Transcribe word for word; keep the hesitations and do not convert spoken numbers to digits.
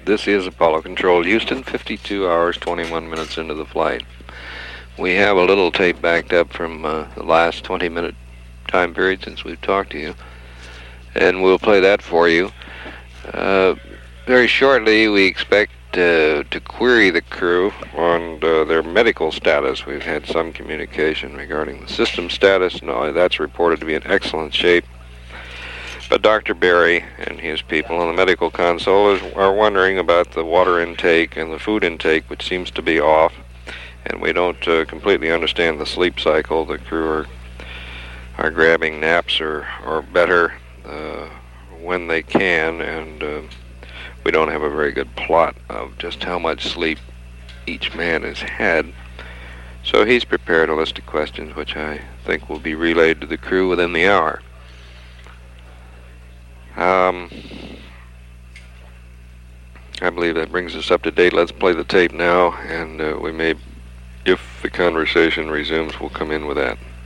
This is Apollo Control Houston, fifty-two hours, twenty-one minutes into the flight. We have a little tape backed up from uh, the last twenty-minute time period since we've talked to you, and we'll play that for you. Uh, very shortly, we expect uh, to query the crew on uh, their medical status. We've had some communication regarding the system status. No, that's reported to be in excellent shape. But Doctor Berry and his people on the medical console is, are wondering about the water intake and the food intake, which seems to be off. And we don't uh, completely understand the sleep cycle. The crew are, are grabbing naps or, or better uh, when they can, and uh, we don't have a very good plot of just how much sleep each man has had. So he's prepared a list of questions which I think will be relayed to the crew within the hour. Um, I believe that brings us up to date. Let's play the tape now, and uh, we may, if the conversation resumes, we'll come in with that.